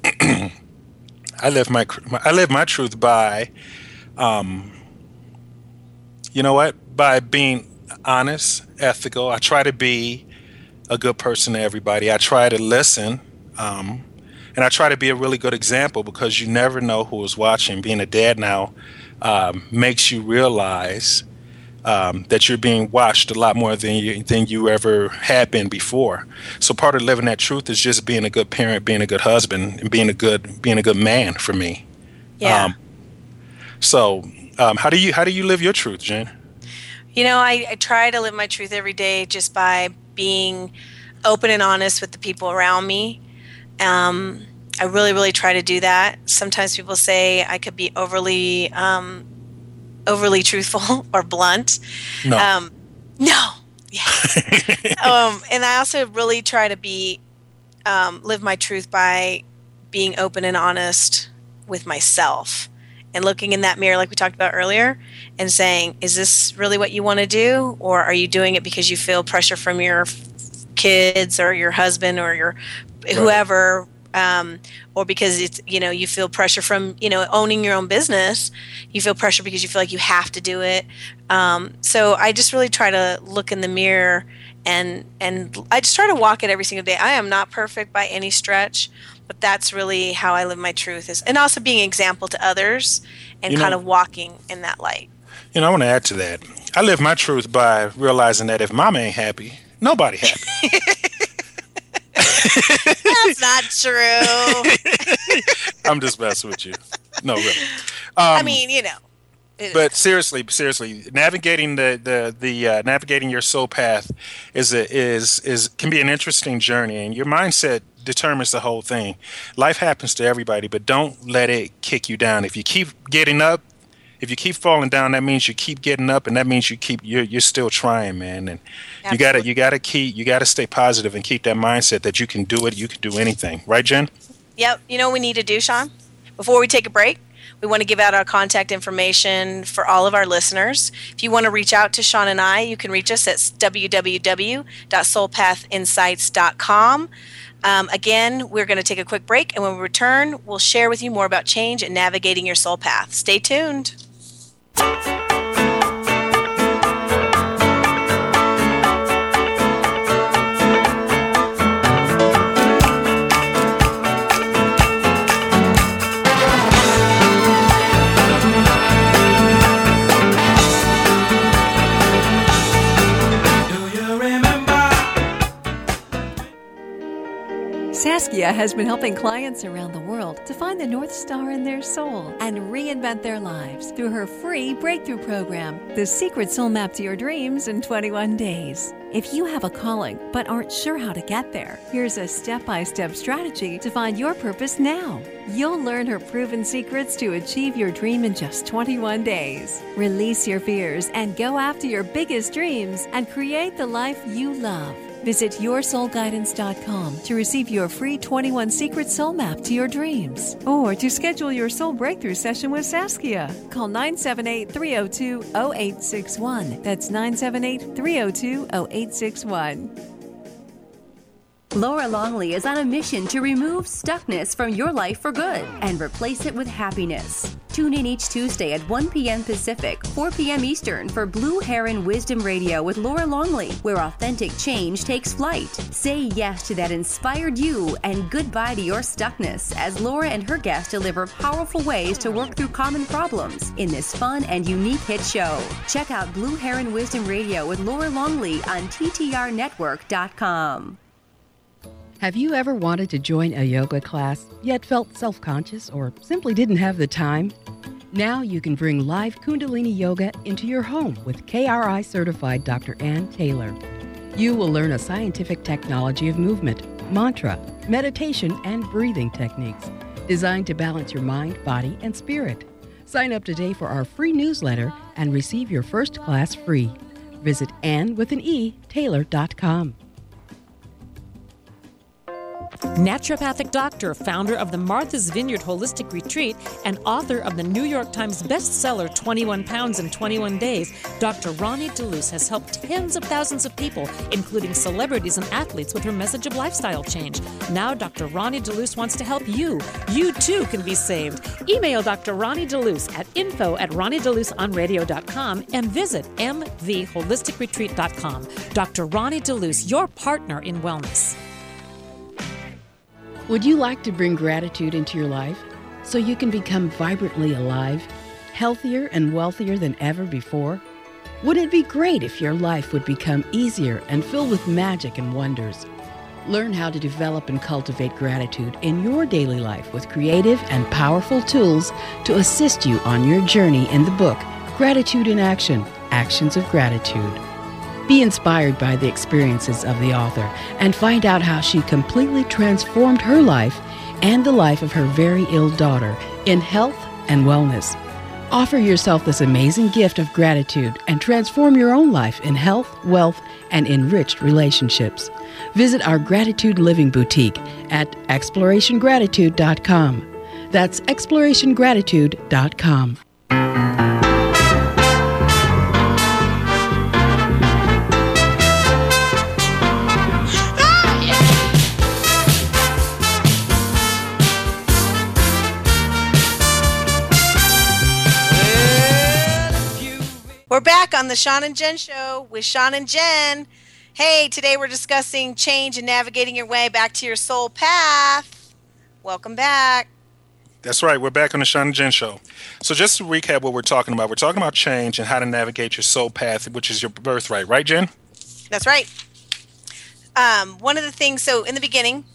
I live my I live my truth by. Um, you know what? By being honest, ethical. I try to be a good person to everybody. I try to listen. Um, and I try to be a really good example because you never know who is watching. Being a dad now um, makes you realize um, that you're being watched a lot more than you, than you ever had been before. So part of living that truth is just being a good parent, being a good husband, and being a good being a good man for me. Yeah. Um, so um, how do you how do you live your truth, Jane? You know, I, I try to live my truth every day just by being open and honest with the people around me. Um, I really, really try to do that. Sometimes people say I could be overly, um, overly truthful or blunt. No. Um, no. Yeah. um, and I also really try to be, um, live my truth by being open and honest with myself and looking in that mirror, like we talked about earlier, and saying, is this really what you want to do? Or are you doing it because you feel pressure from your f- kids or your husband or your whoever um, or because it's, you know, you feel pressure from, you know, owning your own business. You feel pressure because you feel like you have to do it. Um, so I just really try to look in the mirror and and I just try to walk it every single day. I am not perfect by any stretch, but that's really how I live my truth, is, and also being an example to others and You know- kind of walking in that light. You know, I want to add to that. I live my truth by realizing that if mama ain't happy, nobody happy. That's not true. I'm just messing with you. No, really. Um, I mean, you know. it- But seriously, seriously, navigating the the the uh, navigating your soul path is a, is is can be an interesting journey, and your mindset determines the whole thing. Life happens to everybody, but don't let it kick you down. If you keep getting up, if you keep falling down, that means you keep getting up, and that means you keep you're you're still trying, man. And you gotta you gotta keep you gotta stay positive and keep that mindset that you can do it. You can do anything, right, Jen? Yep. You know what we need to do, Sean? Before we take a break, we want to give out our contact information for all of our listeners. If you want to reach out to Sean and I, you can reach us at w w w dot soul path insights dot com. Um, again, we're going to take a quick break, and when we return, we'll share with you more about change and navigating your soul path. Stay tuned. Saskia has been helping clients around the world to find the North Star in their soul and reinvent their lives through her free breakthrough program, The Secret Soul Map to Your Dreams in twenty-one days. If you have a calling but aren't sure how to get there, here's a step-by-step strategy to find your purpose now. You'll learn her proven secrets to achieve your dream in just twenty-one days. Release your fears and go after your biggest dreams and create the life you love. Visit your soul guidance dot com to receive your free twenty-one Secret Soul Map to your dreams, or to schedule your soul breakthrough session with Saskia. Call nine seven eight, three zero two, zero eight six one. That's nine seven eight, three zero two, zero eight six one. Laura Longley is on a mission to remove stuckness from your life for good and replace it with happiness. Tune in each Tuesday at one p.m. Pacific, four p.m. Eastern for Blue Heron Wisdom Radio with Laura Longley, where authentic change takes flight. Say yes to that inspired you and goodbye to your stuckness as Laura and her guests deliver powerful ways to work through common problems in this fun and unique hit show. Check out Blue Heron Wisdom Radio with Laura Longley on T T R network dot com. Have you ever wanted to join a yoga class, yet felt self-conscious or simply didn't have the time? Now you can bring live Kundalini Yoga into your home with K R I-certified Doctor Ann Taylor. You will learn a scientific technology of movement, mantra, meditation, and breathing techniques designed to balance your mind, body, and spirit. Sign up today for our free newsletter and receive your first class free. Visit Ann with an E, Taylor dot com. Naturopathic doctor, founder of the Martha's Vineyard Holistic Retreat, and author of the New York Times bestseller twenty-one pounds in twenty-one days, Doctor Ronnie DeLuce has helped tens of thousands of people, including celebrities and athletes, with her message of lifestyle change. Now Doctor Ronnie DeLuce wants to help you. You too can be saved. Email Doctor Ronnie DeLuce at info at ronnie deluce on radio dot com and visit m the holistic retreat dot com. Doctor Ronnie DeLuce, your partner in wellness. Would you like to bring gratitude into your life so you can become vibrantly alive, healthier and wealthier than ever before? Wouldn't it be great if your life would become easier and filled with magic and wonders? Learn how to develop and cultivate gratitude in your daily life with creative and powerful tools to assist you on your journey in the book, Gratitude in Action, Actions of Gratitude. Be inspired by the experiences of the author and find out how she completely transformed her life and the life of her very ill daughter in health and wellness. Offer yourself this amazing gift of gratitude and transform your own life in health, wealth, and enriched relationships. Visit our Gratitude Living Boutique at exploration gratitude dot com. That's exploration gratitude dot com. on the Sean and Jen Show with Sean and Jen. Hey, today we're discussing change and navigating your way back to your soul path. Welcome back. That's right. We're back on the Sean and Jen Show. So just to recap what we're talking about, we're talking about change and how to navigate your soul path, which is your birthright. Right, Jen? That's right. Um, one of the things, so in the beginning,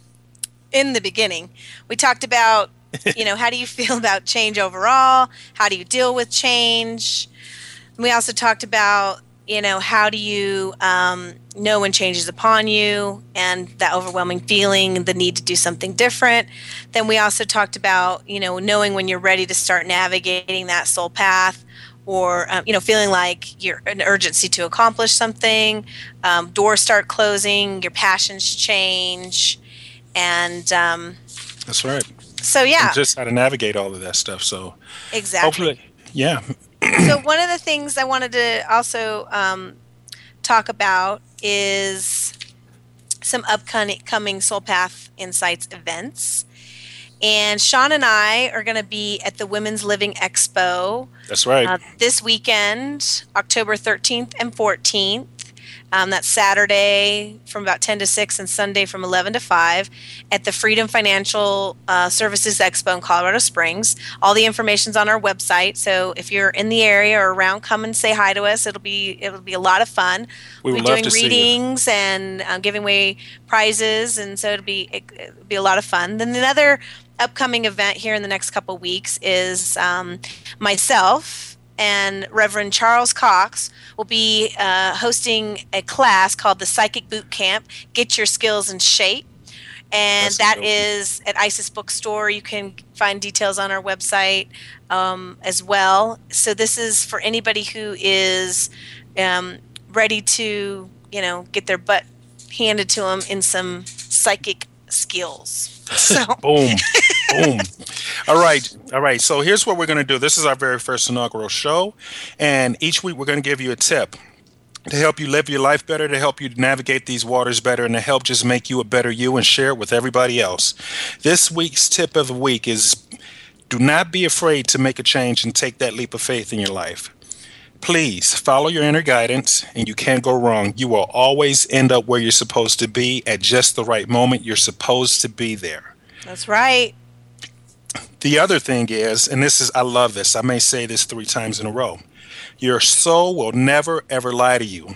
in the beginning, we talked about, you know, how do you feel about change overall? How do you deal with change? We also talked about, you know, how do you um, know when change is upon you and that overwhelming feeling, the need to do something different. Then we also talked about, you know, knowing when you're ready to start navigating that soul path, or, um, you know, feeling like you're an urgency to accomplish something, um, doors start closing, your passions change, and um, that's right. So yeah, and just how to navigate all of that stuff. So exactly, hopefully, yeah. So one of the things I wanted to also um, talk about is some upcoming Soul Path Insights events. And Sean and I are going to be at the Women's Living Expo. That's right. Uh, this weekend, October thirteenth and fourteenth. Um, that's Saturday from about ten to six and Sunday from eleven to five at the Freedom Financial uh, Services Expo in Colorado Springs. All the information's on our website. So if you're in the area or around, come and say hi to us. It'll be it'll be a lot of fun. We we'll would be love doing to see you. readings and um, giving away prizes, and so it'll be it'll be a lot of fun. Then another upcoming event here in the next couple of weeks is um, myself and Reverend Charles Cox will be uh, hosting a class called the Psychic Boot Camp, Get Your Skills in Shape. And That's that dope. is at Isis Bookstore. You can find details on our website um, as well. So this is for anybody who is um, ready to, you know, get their butt handed to them in some psychic skills. So. Boom. Boom. All right. All right. So here's what we're going to do. This is our very first inaugural show. And each week we're going to give you a tip to help you live your life better, to help you navigate these waters better, and to help just make you a better you and share it with everybody else. This week's tip of the week is do not be afraid to make a change and take that leap of faith in your life. Please follow your inner guidance, and you can't go wrong. You will always end up where you're supposed to be at just the right moment. You're supposed to be there. That's right. The other thing is, and this is, I love this. I may say this three times in a row. Your soul will never, ever lie to you.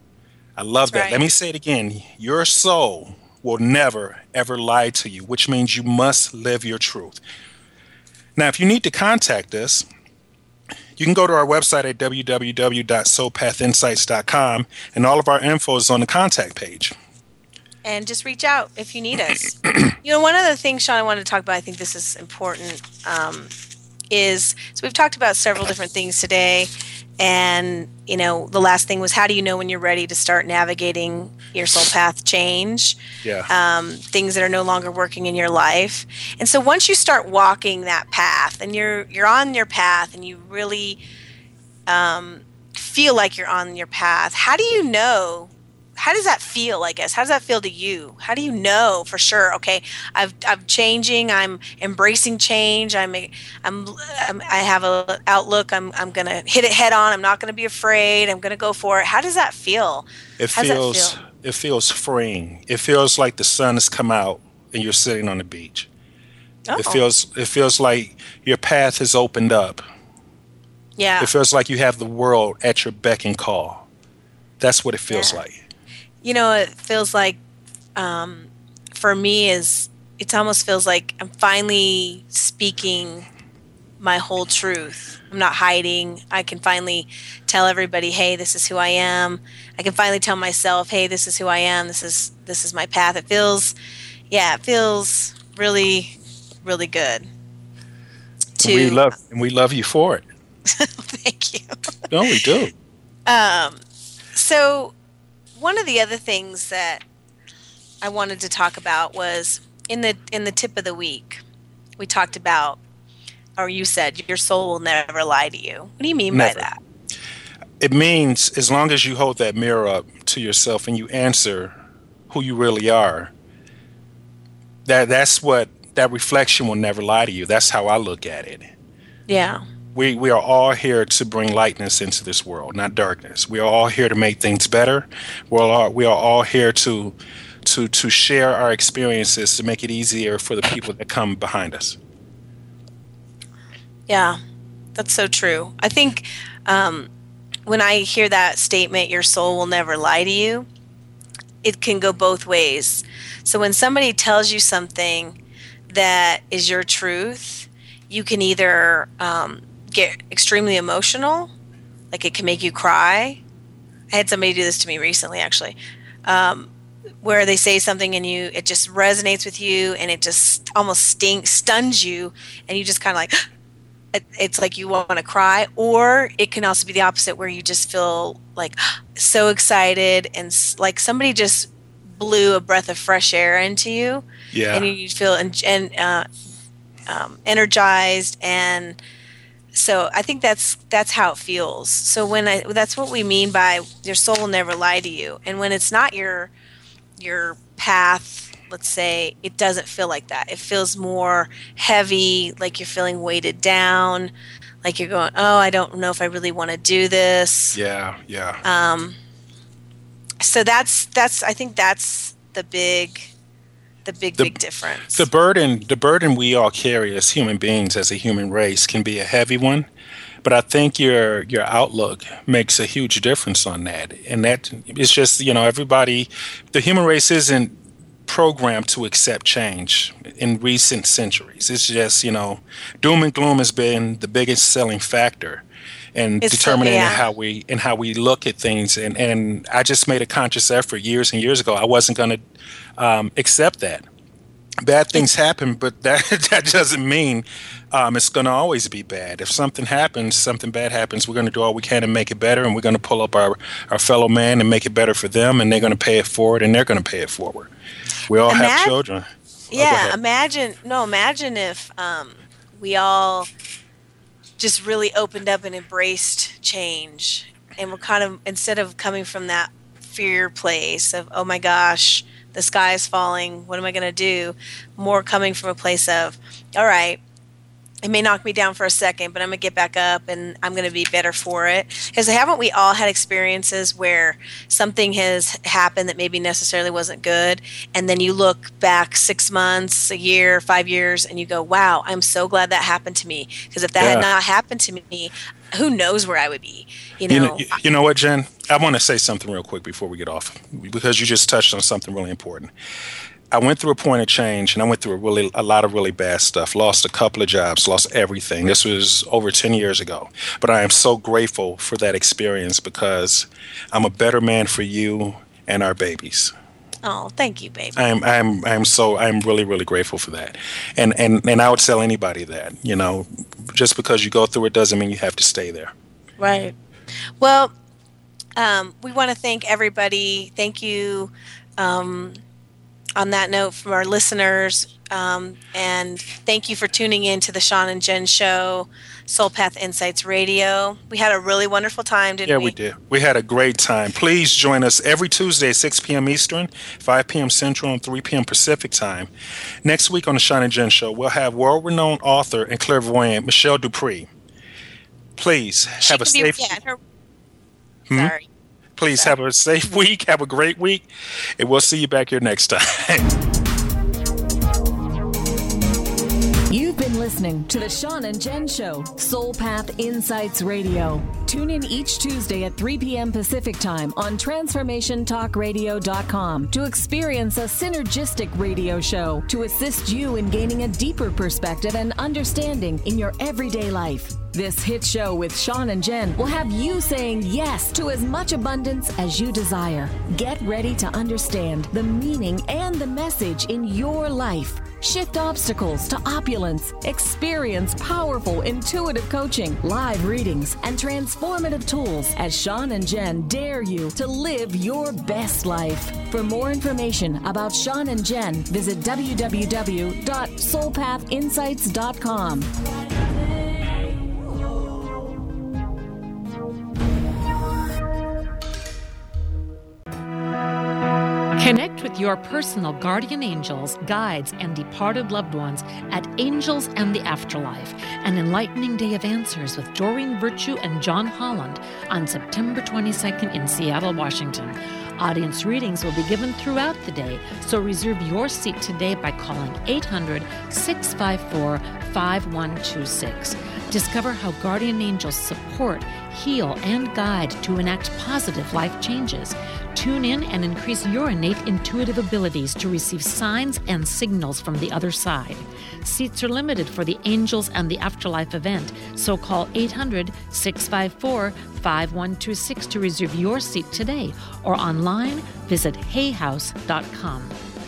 I love That's that. right. Let me say it again. Your soul will never, ever lie to you, which means you must live your truth. Now, if you need to contact us, you can go to our website at w w w dot soul path insights dot com, and all of our info is on the contact page. And just reach out if you need us. You know, one of the things, Sean, I wanted to talk about, I think this is important, um, is, so we've talked about several different things today. And, you know, the last thing was, how do you know when you're ready to start navigating your soul path change? Yeah. Um, things that are no longer working in your life. And so once you start walking that path and you're you're on your path and you really um, feel like you're on your path, how do you know? How does that feel, I guess? How does that feel to you? How do you know for sure, okay, I've, I'm changing, I'm embracing change, I'm, I'm, I'm I have a outlook, I'm, I'm going to hit it head on, I'm not going to be afraid, I'm going to go for it. How does that feel? It How does feels that feel? It feels freeing. It feels like the sun has come out and you're sitting on the beach. Oh. It feels it feels like your path has opened up. Yeah. It feels like you have the world at your beck and call. That's what it feels Yeah. like. You know, it feels like, um, for me, is it almost feels like I'm finally speaking my whole truth. I'm not hiding. I can finally tell everybody, hey, this is who I am. I can finally tell myself, hey, this is who I am. This is this is my path. It feels, yeah, it feels really, really good. To, we love and we love you for it. Thank you. No, we do. Um, so one of the other things that I wanted to talk about was in the in the tip of the week, we talked about, or you said, your soul will never lie to you. What do you mean Never. by that? It means as long as you hold that mirror up to yourself and you answer who you really are, that that's what that reflection will never lie to you. That's how I look at it. Yeah. We we are all here to bring lightness into this world, not darkness. We are all here to make things better. We're all, we are all here to to to share our experiences to make it easier for the people that come behind us. Yeah, that's so true. I think um, when I hear that statement, your soul will never lie to you, it can go both ways. So when somebody tells you something that is your truth, you can either um, get extremely emotional, like it can make you cry. I had somebody do this to me recently, actually, um, where they say something and you, it just resonates with you and it just almost sting, stuns you, and you just kind of like, it, it's like you want to cry. Or it can also be the opposite, where you just feel like so excited and s- like somebody just blew a breath of fresh air into you. Yeah. And you feel en- and uh, um, energized, and so I think that's that's how it feels. So when I that's what we mean by your soul will never lie to you. And when it's not your your path, let's say, it doesn't feel like that. It feels more heavy, like you're feeling weighted down, like you're going, oh, I don't know if I really want to do this. Yeah, yeah. Um. So that's that's I think that's the big. The big, the, big difference. The burden, the burden we all carry as human beings, as a human race, can be a heavy one. But I think your your outlook makes a huge difference on that. And that it's just, you know, everybody, the human race isn't programmed to accept change in recent centuries. It's just, you know, doom and gloom has been the biggest selling factor in it's determining so, yeah. how we and how we look at things. And, and I just made a conscious effort years and years ago. I wasn't going to Um, accept that. Bad things happen, but that that doesn't mean um, it's going to always be bad. If something happens, something bad happens, we're going to do all we can to make it better, and we're going to pull up our, our fellow man and make it better for them, and they're going to pay it forward, and they're going to pay it forward. We all Imagine, have children. Yeah, oh, imagine, no, imagine if um, we all just really opened up and embraced change, and we're kind of, instead of coming from that fear place of, oh my gosh, the sky is falling, what am I going to do? More coming from a place of, all right, it may knock me down for a second, but I'm going to get back up and I'm going to be better for it. Because haven't we all had experiences where something has happened that maybe necessarily wasn't good, and then you look back six months, a year, five years, and you go, wow, I'm so glad that happened to me. Because if that yeah. had not happened to me, who knows where I would be, you know? You know, you know what, Jen? I want to say something real quick before we get off, because you just touched on something really important. I went through a point of change, and I went through a really a lot of really bad stuff. Lost a couple of jobs, lost everything. This was over ten years ago. But I am so grateful for that experience, because I'm a better man for you and our babies. Oh, thank you, baby. I'm I'm I'm so I'm really really grateful for that, and and and I would tell anybody that, you know, just because you go through it doesn't mean you have to stay there. Right. Well, um, we want to thank everybody. Thank you. Um, on that note, from our listeners, um, and thank you for tuning in to the Sean and Jen Show, Soul Path Insights Radio. We had a really wonderful time, didn't yeah, we? Yeah, we did. We had a great time. Please join us every Tuesday at six p.m. Eastern, five p.m. Central, and three p.m. Pacific time. Next week on the Sean and Jen Show, we'll have world-renowned author and clairvoyant Michelle Dupree. Please she have a safe... Be, yeah, her, hmm? Sorry. Please have a safe week. Have a great week. And we'll see you back here next time. You've been listening to the Sean and Jen Show, Soul Path Insights Radio. Tune in each Tuesday at three p.m. Pacific Time on transformation talk radio dot com to experience a synergistic radio show to assist you in gaining a deeper perspective and understanding in your everyday life. This hit show with Sean and Jen will have you saying yes to as much abundance as you desire. Get ready to understand the meaning and the message in your life. Shift obstacles to opulence. Experience powerful, intuitive coaching, live readings, and transformative tools as Sean and Jen dare you to live your best life. For more information about Sean and Jen, visit w w w dot soul path insights dot com. Connect with your personal guardian angels, guides, and departed loved ones at Angels and the Afterlife, an enlightening day of answers with Doreen Virtue and John Holland on September twenty-second in Seattle, Washington. Audience readings will be given throughout the day, so reserve your seat today by calling eight hundred, six five four, five one two six. Discover how guardian angels support, heal, and guide to enact positive life changes. Tune in and increase your innate intuitive abilities to receive signs and signals from the other side. Seats are limited for the Angels and the Afterlife event, so call eight hundred, six five four, five one two six to reserve your seat today, or online visit hay house dot com.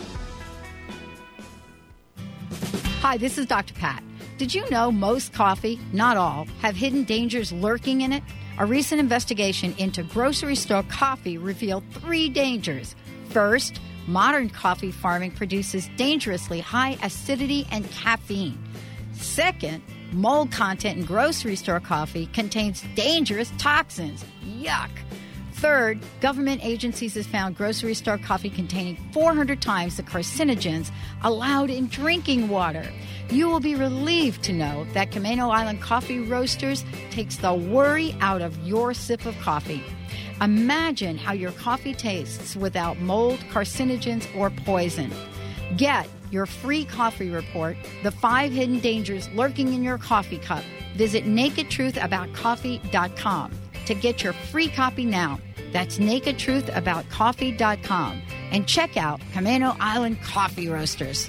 Hi, this is Doctor Pat. Did you know most coffee, not all, have hidden dangers lurking in it? A recent investigation into grocery store coffee revealed three dangers. First, modern coffee farming produces dangerously high acidity and caffeine. Second, mold content in grocery store coffee contains dangerous toxins. Yuck! Third, government agencies have found grocery store coffee containing four hundred times the carcinogens allowed in drinking water. You will be relieved to know that Camano Island Coffee Roasters takes the worry out of your sip of coffee. Imagine how your coffee tastes without mold, carcinogens, or poison. Get your free coffee report, The Five Hidden Dangers Lurking in Your Coffee Cup. Visit naked truth about coffee dot com to get your free copy now. That's naked truth about coffee dot com. And check out Camano Island Coffee Roasters.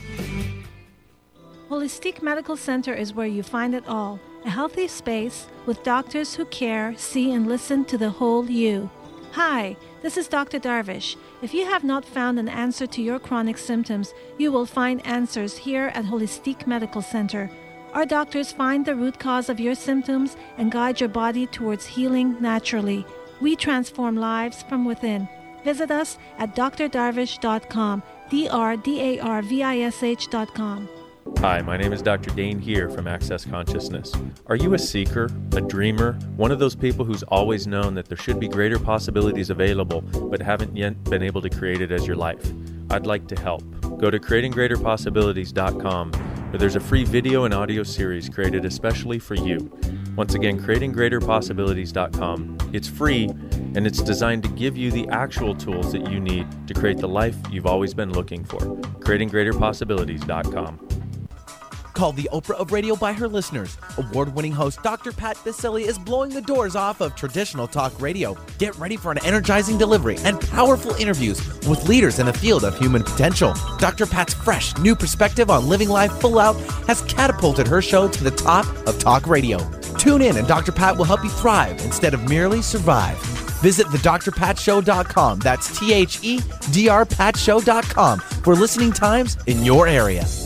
Holistic Medical Center is where you find it all. A healthy space with doctors who care, see, and listen to the whole you. Hi, this is Doctor Darvish. If you have not found an answer to your chronic symptoms, you will find answers here at Holistic Medical Center. Our doctors find the root cause of your symptoms and guide your body towards healing naturally. We transform lives from within. Visit us at d r darvish dot com, D R D A R V I S H dot com. Hi, my name is Doctor Dane here from Access Consciousness. Are you a seeker, a dreamer, one of those people who's always known that there should be greater possibilities available but haven't yet been able to create it as your life? I'd like to help. Go to creating greater possibilities dot com, where there's a free video and audio series created especially for you. Once again, creating greater possibilities dot com. It's free, and it's designed to give you the actual tools that you need to create the life you've always been looking for. creating greater possibilities dot com. Called the Oprah of radio by her listeners, award-winning host Doctor Pat Baccili is blowing the doors off of traditional talk radio. Get ready for an energizing delivery and powerful interviews with leaders in the field of human potential. Doctor Pat's fresh, new perspective on living life full out has catapulted her show to the top of talk radio. Tune in and Doctor Pat will help you thrive instead of merely survive. Visit the dr pat show dot com. That's T H E D R pat show dot com for listening times in your area.